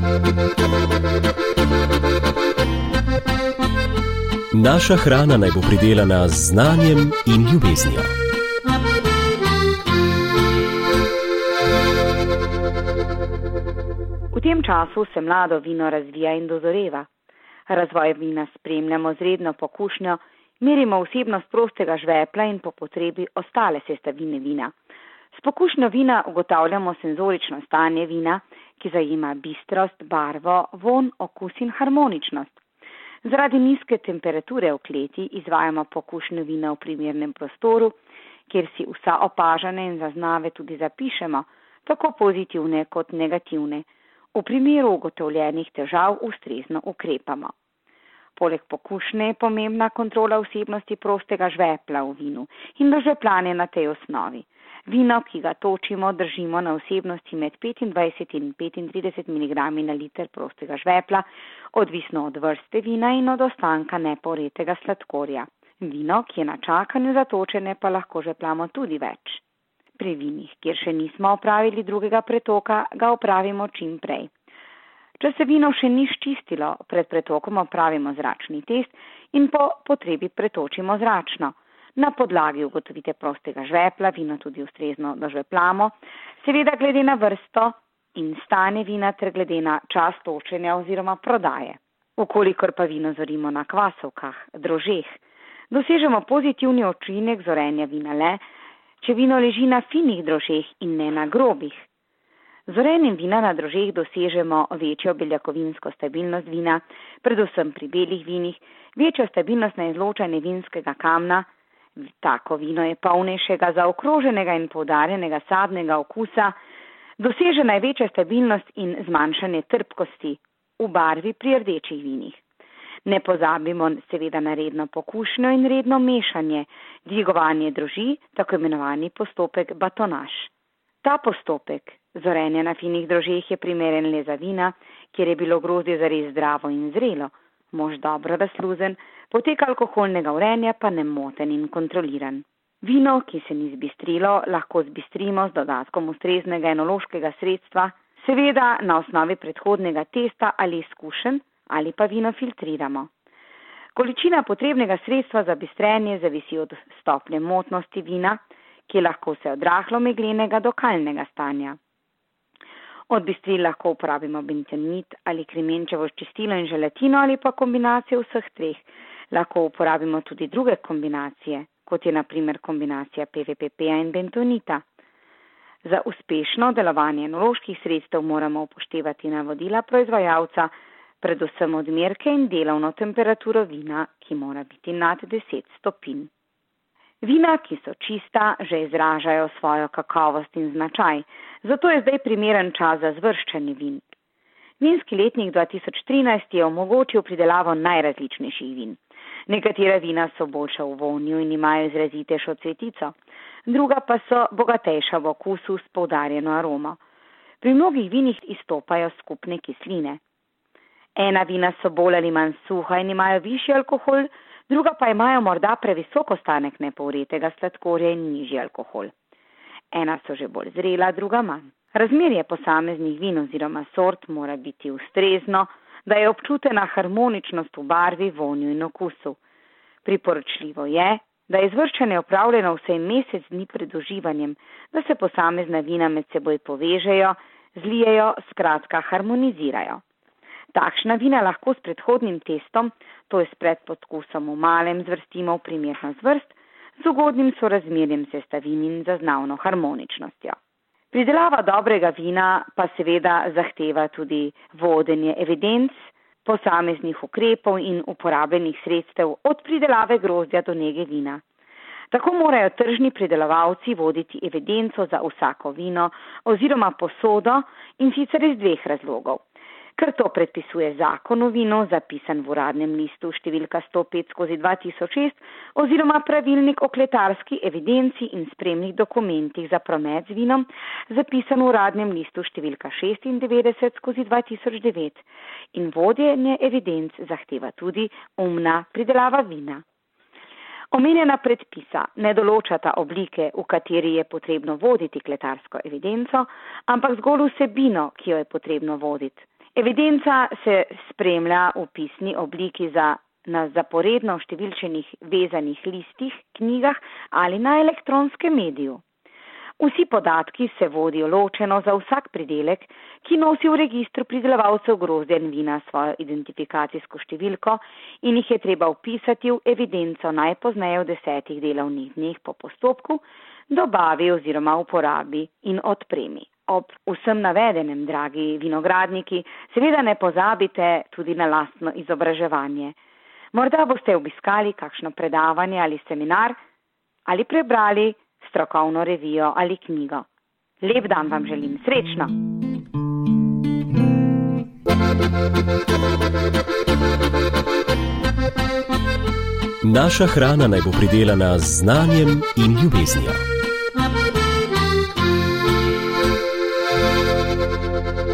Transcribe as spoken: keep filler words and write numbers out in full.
Naša hrana naj bo pridelana z znanjem in ljubeznijo. V tem času se mlado vino razvija in dozoreva. Razvoj vina spremljamo z redno pokušnjo, merimo vsebnost prostega žvepla in po potrebi ostale sestavine vina. S pokušnjo vina ugotavljamo senzorično stanje vina, ki zajema bistrost, barvo, von, okus in harmoničnost. Zaradi nizke temperature v kleti izvajamo pokušnjo vina v primernem prostoru, kjer si vsa opažanja in zaznave tudi zapišemo, tako pozitivne kot negativne. V primeru ugotovljenih težav ustrezno ukrepamo. Poleg pokušnje je pomembna kontrola vsebnosti prostega žvepla v vinu in dožvepljanje na tej osnovi. Vino, ki ga točimo, držimo na vsebnosti med petindvajset in petintrideset miligrami na liter prostega žvepla, odvisno od vrste vina in od ostanka neporetega sladkorja. Vino, ki je na čakanju za točenje, pa lahko žvepljamo tudi več. Pri vinih, kjer še nismo opravili drugega pretoka, ga opravimo čim prej. Če se vino še ni ščistilo, pred pretokom opravimo zračni test in po potrebi pretočimo zračno. Na podlagi ugotovite prostega žvepla vino tudi ustrezno dožvepljamo, seveda glede na vrsto in stanje vina ter glede na čas točenja oziroma prodaje. Ukolikor pa vino zorimo na kvasovkah, drožeh, dosežemo pozitivni učinek zorenja vina le, če vino leži na finih drožeh in ne na grobih. Zorenjem vina na drožeh dosežemo večjo beljakovinsko stabilnost vina, predvsem pri belih vinih, večjo stabilnost na izločanje vinskega kamna. Tako vino je polnejšega, zaokroženega in poudarjenega sadnega okusa, doseže največja stabilnost in zmanjšanje trpkosti v barvi pri rdečih vinih. Ne pozabimo seveda na redno pokušnjo in redno mešanje, dvigovanje droži, tako imenovani postopek batonaž. Ta postopek zorenja na finih drožeh je primeren le za vina, kjer je bilo grozdje zares zdravo in zrelo, mož dobro razsluzen, potek alkoholnega vrenja pa nemoten in kontroliran. Vino, ki se ni zbistrilo, lahko zbistrimo z dodatkom ustreznega enološkega sredstva, seveda na osnovi predhodnega testa ali izkušenj, ali pa vino filtriramo. Količina potrebnega sredstva za bistrenje zavisi od stopnje motnosti vina, ki lahko se od rahlo meglenega do kalnega stanja. Od bistril lahko uporabimo bentonit ali kremenčevo čistilo in želatino ali pa kombinacijo vseh treh. Lahko uporabimo tudi druge kombinacije, kot je na primer kombinacija P V P P-ja in bentonita. Za uspešno delovanje enoloških sredstev moramo upoštevati navodila proizvajalca, predvsem odmerke in delovno temperaturo vina, ki mora biti nad deset stopinj. Vina, ki so čista, že izražajo svojo kakovost in značaj, zato je zdaj primeren čas za zvrščanje vin. Vinski letnik dva tisoč trinajst je omogočil pridelavo najrazličnejših vin. Nekatera vina so boljša v vonju in imajo izrazitejšo cvetico, druga pa so bogatejša v okusu s poudarjeno aromo. Pri mnogih vinih izstopajo skupne kisline. Ena vina so bolj ali manj suha in imajo višji alkohol, druga pa imajo morda previsok ostanek nepouretega sladkorja in nižji alkohol. Ena so že bolj zrela, druga manj. Razmerje posameznih vin oziroma sort mora biti ustrezno, da je občutena harmoničnost v barvi, vonju in okusu. Priporočljivo je, da je izvrščanje opravljeno vsaj mesec dni pred uživanjem, da se posamezna vina med seboj povežejo, zlijejo, skratka harmonizirajo. Takšna vina lahko s predhodnim testom, to je s predpodkusom v malem, zvrstimo v primerno zvrst, z ugodnim sorazmerjem sestavin in zaznavno harmoničnostjo. Pridelava dobrega vina pa seveda zahteva tudi vodenje evidenc, posameznih ukrepov in uporabljenih sredstev od pridelave grozdja do nege vina. Tako morajo tržni pridelovalci voditi evidenco za vsako vino oziroma posodo in sicer iz dveh razlogov. Ker to predpisuje zakon o vinu, zapisan v uradnem listu številka sto pet skozi dva tisoč šest oziroma pravilnik o kletarski evidenci in spremnih dokumentih za promet z vinom, zapisan v uradnem listu številka šestindevetdeset skozi dva tisoč devet. In vodenje evidenc zahteva tudi umna pridelava vina. Omenjena predpisa ne določata oblike, v kateri je potrebno voditi kletarsko evidenco, ampak zgolj vsebino, ki jo je potrebno voditi. Evidenca se spremlja v pisni obliki za, na zaporedno številčenih vezanih listih, knjigah ali na elektronskem mediju. Vsi podatki se vodijo ločeno za vsak pridelek, ki nosi v registru pridelovalcev grozdja in vina svojo identifikacijsko številko in jih je treba vpisati v evidenco najpozneje v desetih delovnih dneh po postopku, dobavi oziroma uporabi in odpremi. Ob vsem navedenem, dragi vinogradniki, seveda ne pozabite tudi na lastno izobraževanje. Morda boste obiskali kakšno predavanje ali seminar ali prebrali strokovno revijo ali knjigo. Lep dan vam želim, srečno! Naša hrana naj bo pridelana z znanjem in ljubeznijo.